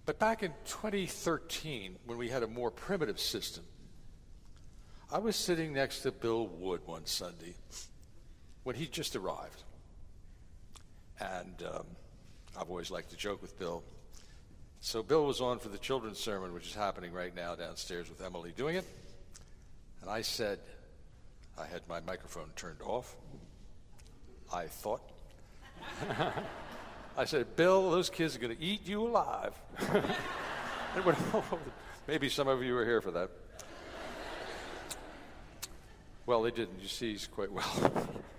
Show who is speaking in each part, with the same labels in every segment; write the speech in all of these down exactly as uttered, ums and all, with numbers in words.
Speaker 1: But back in twenty thirteen, when we had a more primitive system, I was sitting next to Bill Wood one Sunday when he just arrived. And um, I've always liked to joke with Bill. So Bill was on for the children's sermon, which is happening right now downstairs with Emily doing it. And I said, I had my microphone turned off. I thought. I said, Bill, those kids are going to eat you alive. It went, oh, maybe some of you were here for that. Well, they didn't. You see, he's quite well.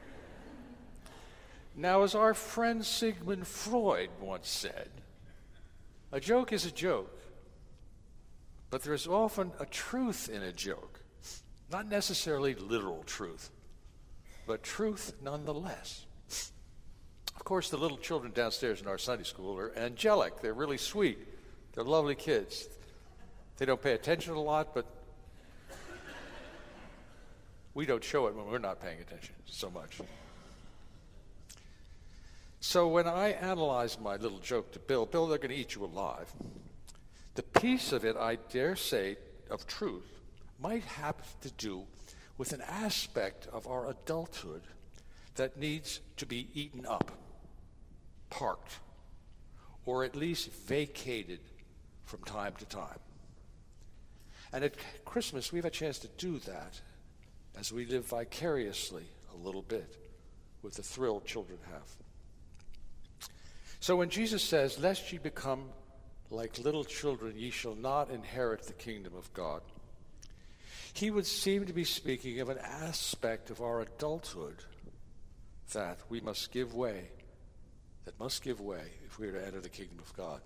Speaker 1: Now, as our friend Sigmund Freud once said, a joke is a joke, but there's often a truth in a joke. Not necessarily literal truth, but truth nonetheless. Of course, the little children downstairs in our Sunday school are angelic. They're really sweet. They're lovely kids. They don't pay attention a lot, but we don't show it when we're not paying attention so much. So when I analyzed my little joke to Bill, Bill, they're going to eat you alive, the piece of it, I dare say, of truth, might have to do with an aspect of our adulthood that needs to be eaten up, parked, or at least vacated from time to time. And at Christmas, we have a chance to do that as we live vicariously a little bit with the thrill children have. So when Jesus says, lest ye become like little children, ye shall not inherit the kingdom of God, he would seem to be speaking of an aspect of our adulthood that we must give way, that must give way if we are to enter the kingdom of God.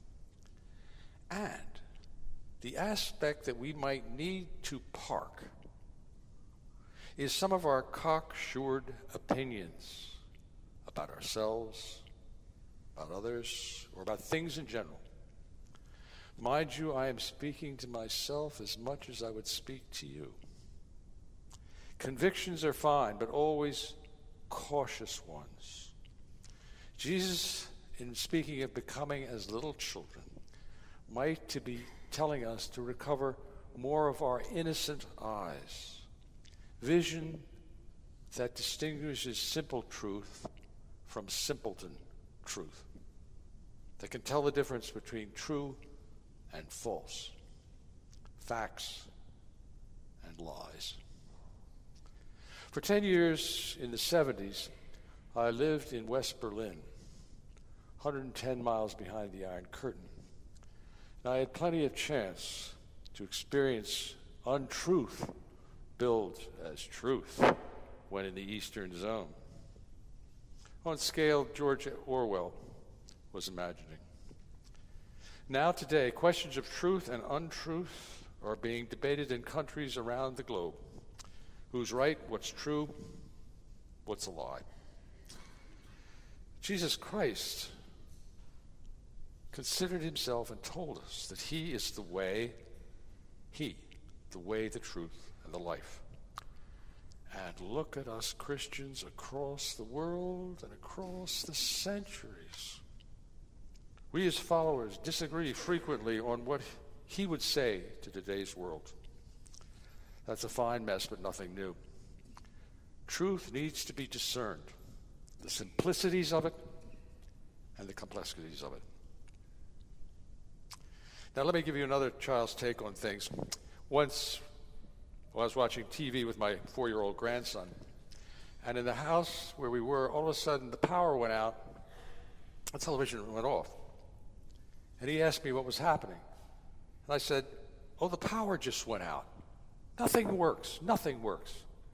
Speaker 1: And the aspect that we might need to park is some of our cocksured opinions about ourselves, about others, or about things in general. Mind you, I am speaking to myself as much as I would speak to you. Convictions are fine, but always cautious ones. Jesus, in speaking of becoming as little children, might to be telling us to recover more of our innocent eyes, vision that distinguishes simple truth from simpleton truth, that can tell the difference between true and false, facts and lies. For ten years in the seventies, I lived in West Berlin, one hundred ten miles behind the Iron Curtain. And I had plenty of chance to experience untruth billed as truth when in the Eastern Zone, on scale George Orwell was imagining. Now today, questions of truth and untruth are being debated in countries around the globe. Who's right? What's true? What's a lie? Jesus Christ considered himself and told us that he is the way, he, the way, the truth, and the life. And look at us Christians across the world and across the centuries. We as followers disagree frequently on what he would say to today's world. That's a fine mess, but nothing new. Truth needs to be discerned, the simplicities of it and the complexities of it. Now let me give you another child's take on things. Once I was watching T V with my four-year-old grandson, and in the house where we were, all of a sudden the power went out, the television went off. And he asked me what was happening. And I said, oh, the power just went out. Nothing works. Nothing works.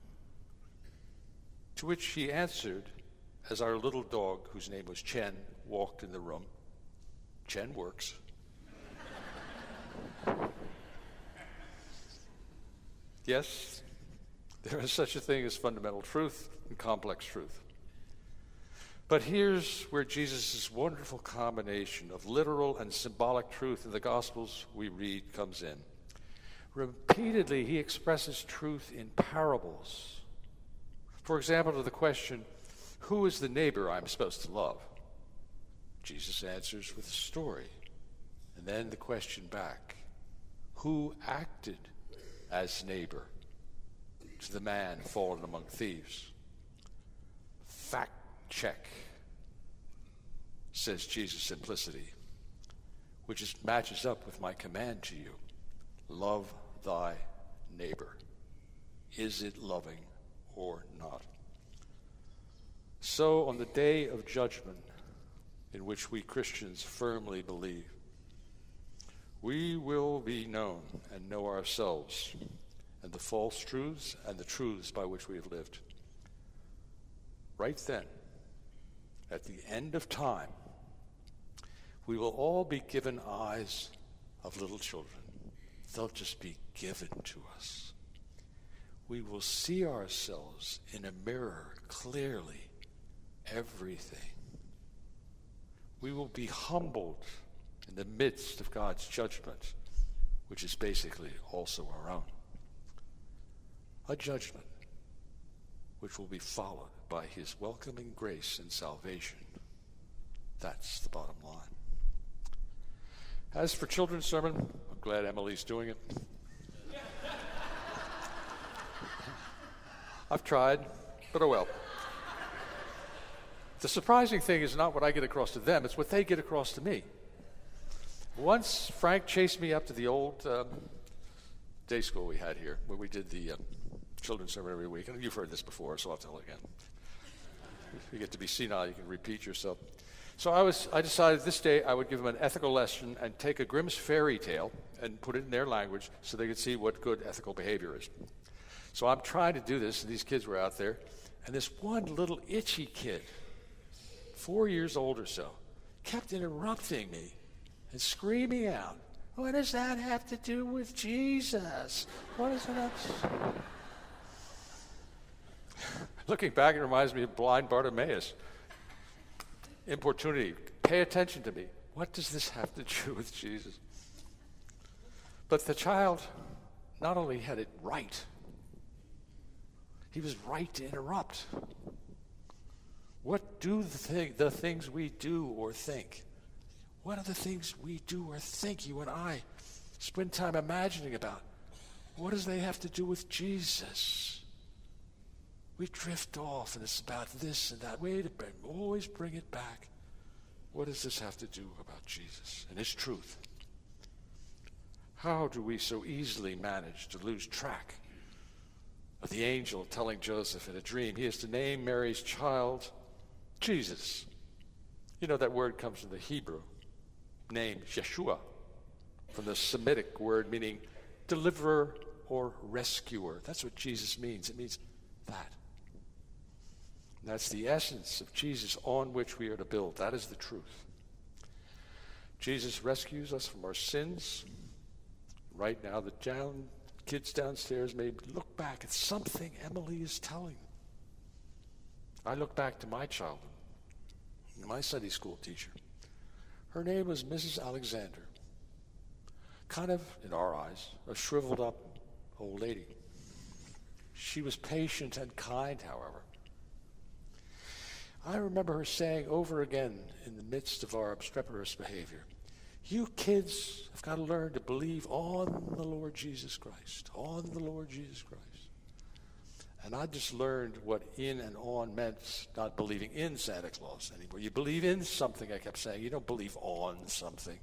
Speaker 1: To which he answered, as our little dog, whose name was Chen, walked in the room, Chen works. Yes, there is such a thing as fundamental truth and complex truth. But here's where Jesus' wonderful combination of literal and symbolic truth in the Gospels we read comes in. Repeatedly, he expresses truth in parables. For example, to the question, who is the neighbor I'm supposed to love? Jesus answers with a story. And And then the question back, who acted as neighbor to the man fallen among thieves? Fact check, says Jesus' simplicity, which is, matches up with my command to you. Love thy neighbor. Is it loving or not? So on the day of judgment, in which we Christians firmly believe, we will be known and know ourselves and the false truths and the truths by which we have lived. Right then, at the end of time, we will all be given eyes of little children. They'll just be given to us. We will see ourselves in a mirror clearly, everything. We will be humbled in the midst of God's judgment, which is basically also our own. A judgment which will be followed by his welcoming grace and salvation. That's the bottom line. As for children's sermon, I'm glad Emily's doing it. I've tried, but oh well. The surprising thing is not what I get across to them, it's what they get across to me. Once Frank chased me up to the old um, day school we had here, where we did the um, children's sermon every week. And you've heard this before, so I'll tell it again. If you get to be senile, you can repeat yourself. So I was. I decided this day I would give them an ethical lesson and take a Grimm's fairy tale and put it in their language so they could see what good ethical behavior is. So I'm trying to do this, and these kids were out there, and this one little itchy kid, four years old or so, kept interrupting me and screaming out, "What does that have to do with Jesus? What does that have to..." Looking back, it reminds me of blind Bartimaeus. Importunity. Pay attention to me. What does this have to do with Jesus? But the child not only had it right, he was right to interrupt. What do the, thing, the things we do or think? What are the things we do or think, you and I spend time imagining about? What does they have to do with Jesus? We drift off, and it's about this and that. Wait a minute, always bring it back. What does this have to do about Jesus and his truth? How do we so easily manage to lose track of the angel telling Joseph in a dream he is to name Mary's child Jesus? You know, that word comes from the Hebrew name Yeshua, from the Semitic word meaning deliverer or rescuer. That's what Jesus means. It means that. That's the essence of Jesus on which we are to build. That is the truth. Jesus rescues us from our sins. Right now, the down, kids downstairs may look back at something Emily is telling them. I look back to my childhood, my Sunday school teacher. Her name was Missus Alexander. Kind of, in our eyes, a shriveled up old lady. She was patient and kind, however. I remember her saying over again in the midst of our obstreperous behavior, "You kids have got to learn to believe on the Lord Jesus Christ, on the Lord Jesus Christ." And I just learned what in and on meant, not believing in Santa Claus anymore. You believe in something, I kept saying. You don't believe on something.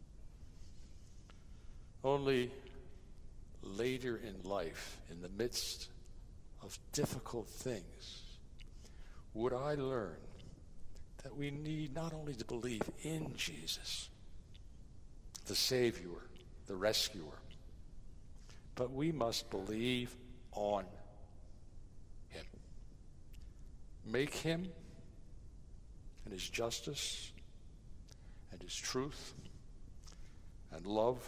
Speaker 1: Only later in life, in the midst of difficult things, would I learn that we need not only to believe in Jesus, the Savior, the Rescuer, but we must believe on him. Make him and his justice and his truth and love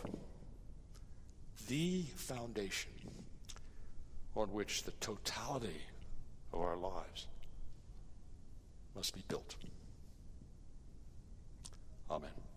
Speaker 1: the foundation on which the totality of our lives must be built. Amen.